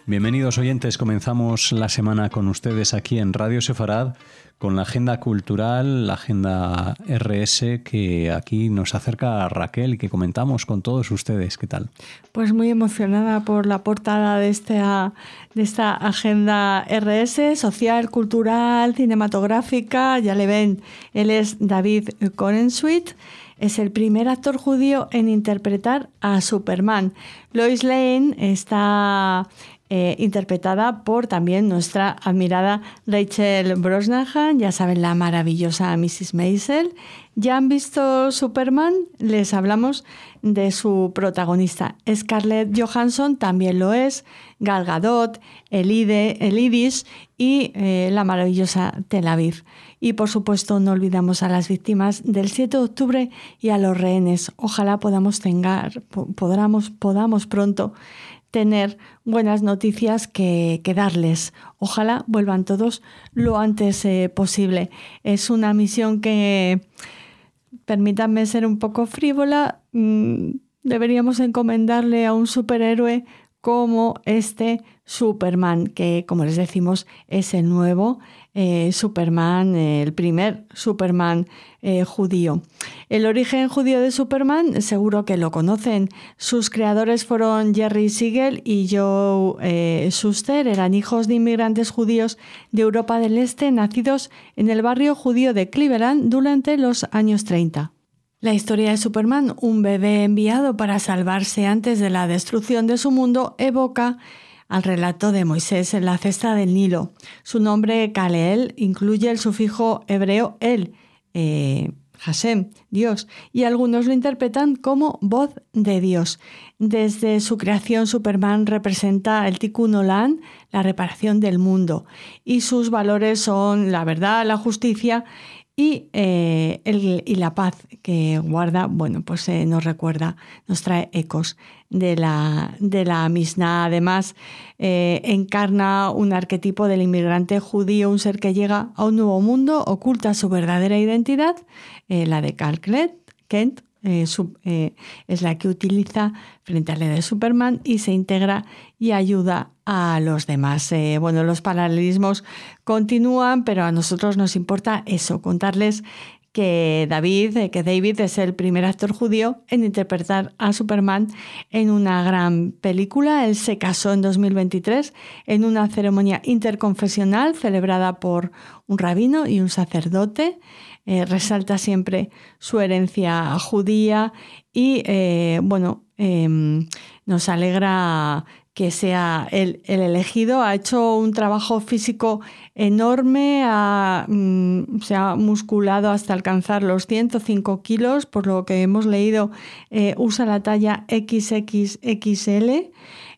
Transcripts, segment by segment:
Bienvenidos oyentes, comenzamos la semana con ustedes aquí en Radio Sefarad con la agenda cultural, la agenda RS que aquí nos acerca a Raquel y que comentamos con todos ustedes. ¿Qué tal? Pues muy emocionada por la portada de esta agenda RS, social, cultural, cinematográfica. Ya le ven, él es David Corenswet. Es el primer actor judío en interpretar a Superman. Lois Lane está interpretada por también nuestra admirada Rachel Brosnahan, ya saben, la maravillosa Mrs. Maisel. ¿Ya han visto Superman? Les hablamos de su protagonista. Scarlett Johansson también lo es, Gal Gadot, Elidis y la maravillosa Tel Aviv. Y por supuesto no olvidamos a las víctimas del 7 de octubre y a los rehenes. Ojalá podamos pronto tener buenas noticias que darles. Ojalá vuelvan todos lo antes posible. Es una misión que, permítanme ser un poco frívola, deberíamos encomendarle a un superhéroe como este Superman, que como les decimos es el nuevo Superman, el primer Superman judío. El origen judío de Superman seguro que lo conocen. Sus creadores fueron Jerry Siegel y Joe Shuster. Eran hijos de inmigrantes judíos de Europa del Este nacidos en el barrio judío de Cleveland durante los años 30. La historia de Superman, un bebé enviado para salvarse antes de la destrucción de su mundo, evoca al relato de Moisés en la cesta del Nilo. Su nombre, Kaleel, incluye el sufijo hebreo el, Hashem, Dios, y algunos lo interpretan como voz de Dios. Desde su creación, Superman representa el Tikkun Olam, la reparación del mundo, y sus valores son la verdad, la justicia y la paz que guarda. Bueno, pues nos recuerda, nos trae ecos de la Mishnah. Además, encarna un arquetipo del inmigrante judío, un ser que llega a un nuevo mundo, oculta su verdadera identidad, la de Clark Kent. Es la que utiliza frente a la de Superman y se integra y ayuda a los demás. Los paralelismos continúan, pero a nosotros nos importa eso, contarles que David es el primer actor judío en interpretar a Superman en una gran película. Él se casó en 2023 en una ceremonia interconfesional celebrada por un rabino y un sacerdote. Resalta siempre su herencia judía y nos alegra que sea el elegido. Ha hecho un trabajo físico enorme, se ha musculado hasta alcanzar los 105 kilos, por lo que hemos leído, usa la talla XXXL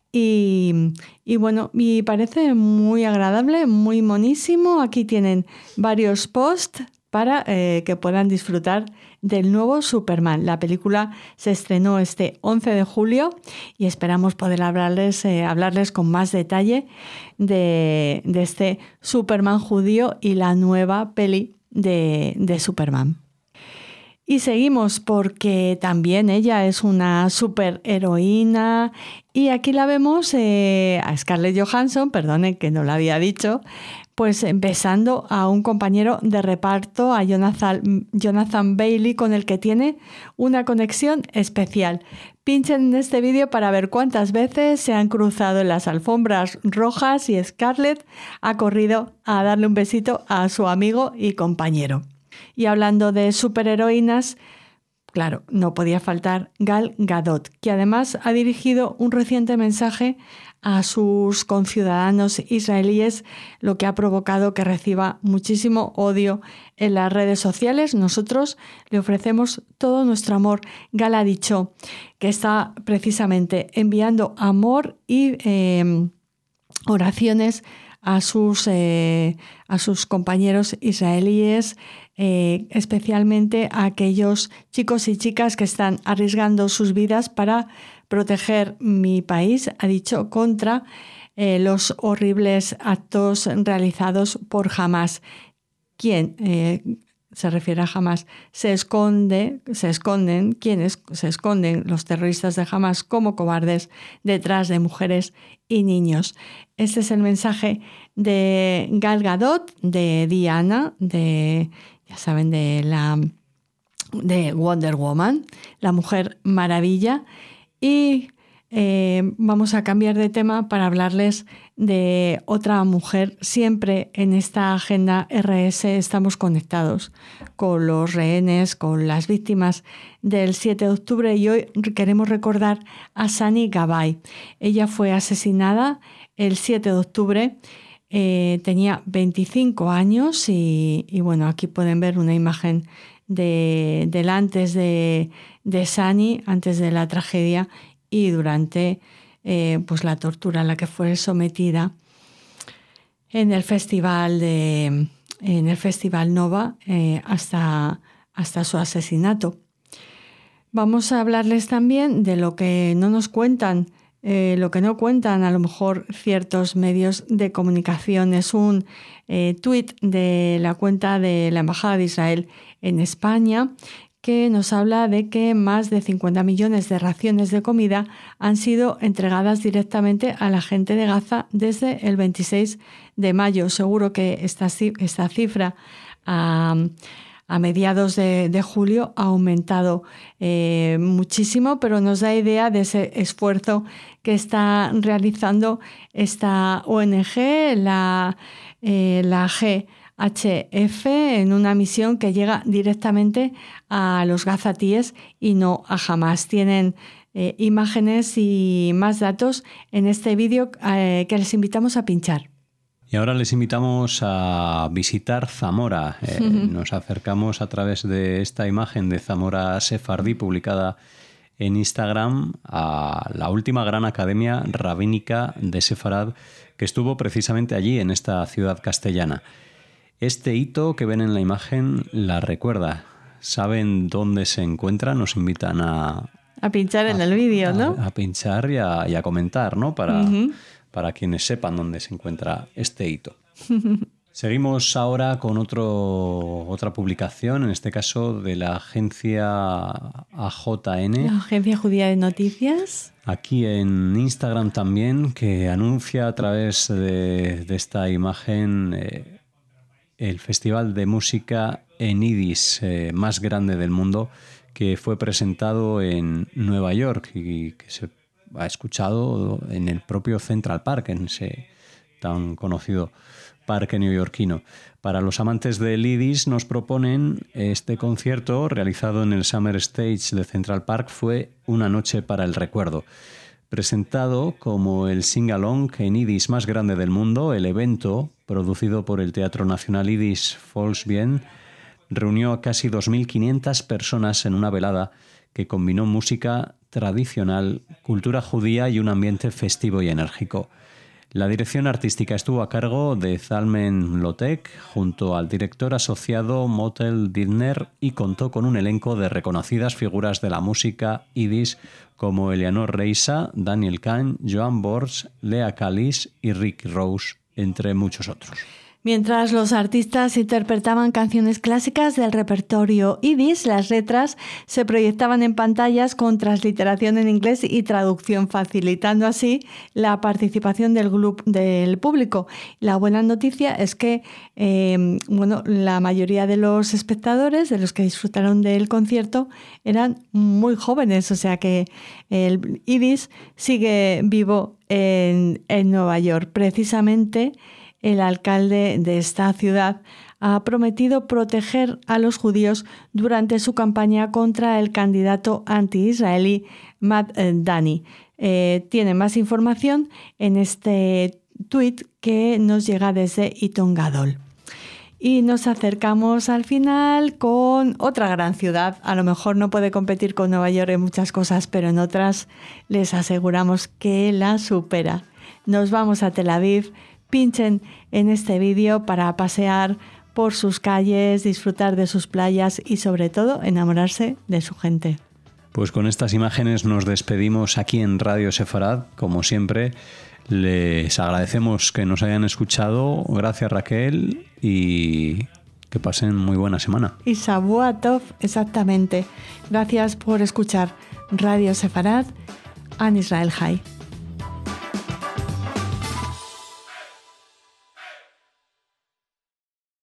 y parece muy agradable, muy monísimo. Aquí tienen varios posts para que puedan disfrutar del nuevo Superman. La película se estrenó este 11 de julio y esperamos poder hablarles con más detalle de este Superman judío y la nueva peli de Superman. Y seguimos porque también ella es una superheroína y aquí la vemos a Scarlett Johansson, perdonen que no lo había dicho, pues besando a un compañero de reparto, a Jonathan Bailey, con el que tiene una conexión especial. Pinchen en este vídeo para ver cuántas veces se han cruzado en las alfombras rojas y Scarlett ha corrido a darle un besito a su amigo y compañero. Y hablando de superheroínas, claro, no podía faltar Gal Gadot, que además ha dirigido un reciente mensaje a sus conciudadanos israelíes, lo que ha provocado que reciba muchísimo odio en las redes sociales. Nosotros le ofrecemos todo nuestro amor. Gal ha dicho que está precisamente enviando amor y oraciones a sus compañeros israelíes, especialmente a aquellos chicos y chicas que están arriesgando sus vidas para proteger mi país, ha dicho, contra los horribles actos realizados por Hamas. se refiere a Hamas, se esconden los terroristas de Hamas como cobardes detrás de mujeres y niños. Este es el mensaje de Gal Gadot, de Diana, ya saben, de Wonder Woman, la Mujer Maravilla. Y vamos a cambiar de tema para hablarles de otra mujer. Siempre en esta agenda RS estamos conectados con los rehenes, con las víctimas del 7 de octubre y hoy queremos recordar a Sani Gabay. Ella fue asesinada el 7 de octubre, tenía 25 años y bueno, aquí pueden ver una imagen del antes de Sani, antes de la tragedia y durante pues la tortura a la que fue sometida en el festival Nova hasta su asesinato. Vamos a hablarles también de lo que no nos cuentan, lo que no cuentan a lo mejor ciertos medios de comunicación. Es un tuit de la cuenta de la Embajada de Israel en España que nos habla de que más de 50 millones de raciones de comida han sido entregadas directamente a la gente de Gaza desde el 26 de mayo. Seguro que esta cifra a mediados de julio ha aumentado muchísimo, pero nos da idea de ese esfuerzo que está realizando esta ONG, la GHF, en una misión que llega directamente a los gazatíes y no a Hamas. Tienen imágenes y más datos en este vídeo que les invitamos a pinchar. Y ahora les invitamos a visitar Zamora. Nos acercamos a través de esta imagen de Zamora Sefardí publicada en Instagram a la última gran academia rabínica de Sefarad que estuvo precisamente allí, en esta ciudad castellana. Este hito que ven en la imagen la recuerda. ¿Saben dónde se encuentra? Nos invitan a pinchar en el vídeo, ¿no? A pinchar y a comentar, ¿no? Para quienes sepan dónde se encuentra este hito. Seguimos ahora con otra publicación, en este caso de la agencia AJN. La Agencia Judía de Noticias. Aquí en Instagram también, que anuncia a través de esta imagen el festival de música en Yiddish más grande del mundo, que fue presentado en Nueva York y que se ha escuchado en el propio Central Park, en ese tan conocido parque neoyorquino. Para los amantes del Yiddish nos proponen este concierto realizado en el Summer Stage de Central Park. Fue Una noche para el recuerdo. Presentado como el sing-along en Yiddish más grande del mundo, el evento, producido por el Teatro Nacional Yiddish Volksbühne, reunió a casi 2.500 personas en una velada que combinó música tradicional, cultura judía y un ambiente festivo y enérgico. La dirección artística estuvo a cargo de Zalmen Lotek, junto al director asociado Motel Didner, y contó con un elenco de reconocidas figuras de la música yiddish como Eleanor Reisa, Daniel Kahn, Joan Bors, Lea Kalis y Rick Rose, entre muchos otros. Mientras los artistas interpretaban canciones clásicas del repertorio yiddish, las letras se proyectaban en pantallas con transliteración en inglés y traducción, facilitando así la participación del público. La buena noticia es que la mayoría de los espectadores, de los que disfrutaron del concierto, eran muy jóvenes, o sea que el yiddish sigue vivo en Nueva York. Precisamente el alcalde de esta ciudad ha prometido proteger a los judíos durante su campaña contra el candidato anti-israelí Matt Dani. Tiene más información en este tuit que nos llega desde Iton Gadol. Y nos acercamos al final con otra gran ciudad. A lo mejor no puede competir con Nueva York en muchas cosas, pero en otras les aseguramos que la supera. Nos vamos a Tel Aviv. Pinchen en este vídeo para pasear por sus calles, disfrutar de sus playas y sobre todo enamorarse de su gente. Pues con estas imágenes nos despedimos aquí en Radio Sefarad. Como siempre, les agradecemos que nos hayan escuchado. Gracias, Raquel, y Que pasen muy buena semana. Y Shavua Tov, exactamente. Gracias por escuchar Radio Sefarad, Am Israel Chai.